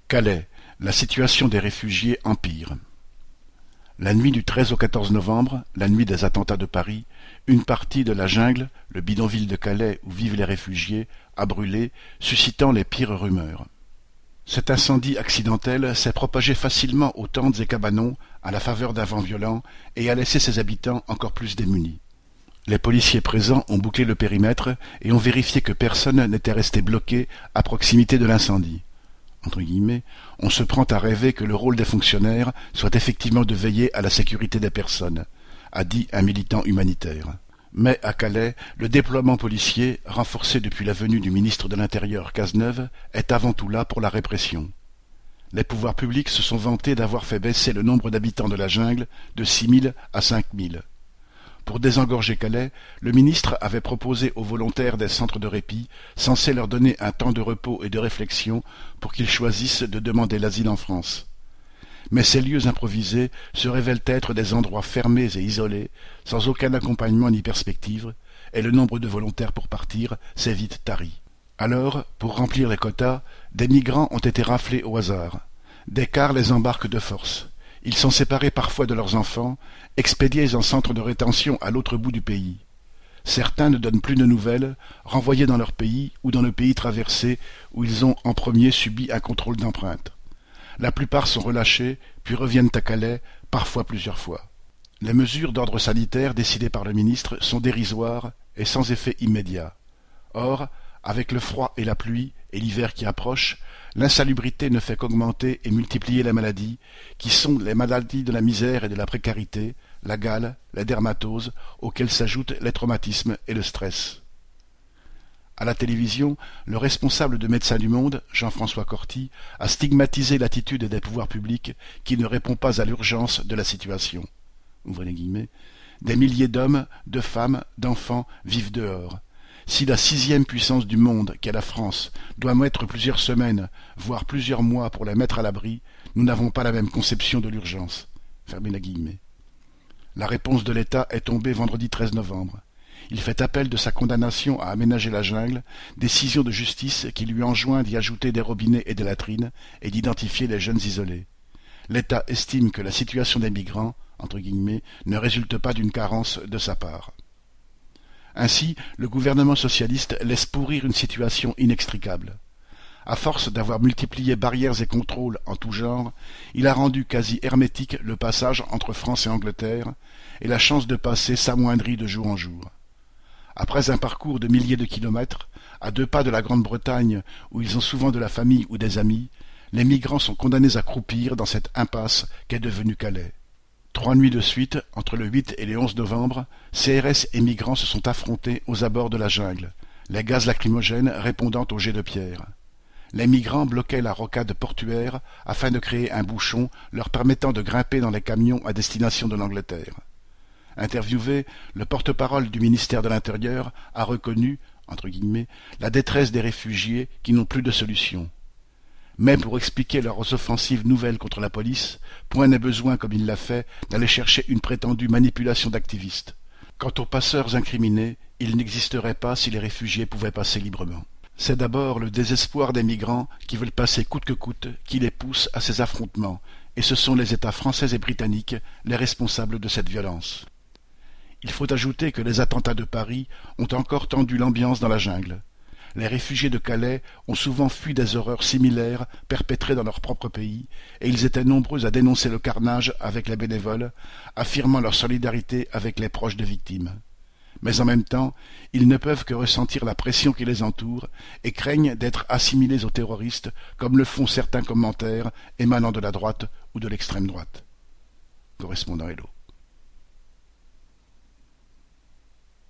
Calais, la situation des réfugiés empire. La nuit du 13 au 14 novembre, la nuit des attentats de Paris, une partie de la jungle, le bidonville de Calais où vivent les réfugiés, a brûlé, suscitant les pires rumeurs. Cet incendie accidentel s'est propagé facilement aux tentes et cabanons à la faveur d'un vent violent et a laissé ses habitants encore plus démunis. Les policiers présents ont bouclé le périmètre et ont vérifié que personne n'était resté bloqué à proximité de l'incendie. Entre guillemets, on se prend à rêver que le rôle des fonctionnaires soit effectivement de veiller à la sécurité des personnes, a dit un militant humanitaire. Mais à Calais, le déploiement policier, renforcé depuis la venue du ministre de l'Intérieur Cazeneuve, est avant tout là pour la répression. Les pouvoirs publics se sont vantés d'avoir fait baisser le nombre d'habitants de la jungle de 6 000 à 5 000. Pour désengorger Calais, le ministre avait proposé aux volontaires des centres de répit, censés leur donner un temps de repos et de réflexion pour qu'ils choisissent de demander l'asile en France. Mais ces lieux improvisés se révèlent être des endroits fermés et isolés, sans aucun accompagnement ni perspective, et le nombre de volontaires pour partir s'est vite tari. Alors, pour remplir les quotas, des migrants ont été raflés au hasard. Des cars les embarquent de force. Ils sont séparés parfois de leurs enfants, expédiés en centre de rétention à l'autre bout du pays. Certains ne donnent plus de nouvelles, renvoyés dans leur pays ou dans le pays traversé où ils ont en premier subi un contrôle d'empreinte. La plupart sont relâchés, puis reviennent à Calais, parfois plusieurs fois. Les mesures d'ordre sanitaire décidées par le ministre sont dérisoires et sans effet immédiat. Or, avec le froid et la pluie et l'hiver qui approche, l'insalubrité ne fait qu'augmenter et multiplier les maladies, qui sont les maladies de la misère et de la précarité, la gale, la dermatose, auxquelles s'ajoutent les traumatismes et le stress. À la télévision, le responsable de Médecins du Monde, Jean-François Corti, a stigmatisé l'attitude des pouvoirs publics qui ne répond pas à l'urgence de la situation. Ouvrez les guillemets. Des milliers d'hommes, de femmes, d'enfants vivent dehors. Si la 6e puissance du monde, qu'est la France, doit mettre plusieurs semaines, voire plusieurs mois pour la mettre à l'abri, nous n'avons pas la même conception de l'urgence. Fermez les guillemets. La réponse de l'État est tombée vendredi 13 novembre. Il fait appel de sa condamnation à aménager la jungle, décision de justice qui lui enjoint d'y ajouter des robinets et des latrines et d'identifier les jeunes isolés. L'État estime que la situation des migrants, entre guillemets, ne résulte pas d'une carence de sa part. Ainsi, le gouvernement socialiste laisse pourrir une situation inextricable. À force d'avoir multiplié barrières et contrôles en tout genre, il a rendu quasi hermétique le passage entre France et Angleterre, et la chance de passer s'amoindrit de jour en jour. Après un parcours de milliers de kilomètres, à 2 pas de la Grande-Bretagne, où ils ont souvent de la famille ou des amis, les migrants sont condamnés à croupir dans cette impasse qu'est devenue Calais. 3 nuits de suite, entre le 8 et le 11 novembre, CRS et migrants se sont affrontés aux abords de la jungle, les gaz lacrymogènes répondant aux jets de pierre. Les migrants bloquaient la rocade portuaire afin de créer un bouchon leur permettant de grimper dans les camions à destination de l'Angleterre. Interviewé, le porte-parole du ministère de l'Intérieur a reconnu, entre guillemets, la détresse des réfugiés qui n'ont plus de solution. Mais pour expliquer leurs offensives nouvelles contre la police, point n'est besoin, comme il l'a fait, d'aller chercher une prétendue manipulation d'activistes. Quant aux passeurs incriminés, ils n'existeraient pas si les réfugiés pouvaient passer librement. C'est d'abord le désespoir des migrants qui veulent passer coûte que coûte qui les pousse à ces affrontements, et ce sont les États français et britanniques les responsables de cette violence. Il faut ajouter que les attentats de Paris ont encore tendu l'ambiance dans la jungle. Les réfugiés de Calais ont souvent fui des horreurs similaires perpétrées dans leur propre pays, et ils étaient nombreux à dénoncer le carnage avec les bénévoles, affirmant leur solidarité avec les proches des victimes. Mais en même temps, ils ne peuvent que ressentir la pression qui les entoure et craignent d'être assimilés aux terroristes, comme le font certains commentaires émanant de la droite ou de l'extrême droite. Correspondant Hello.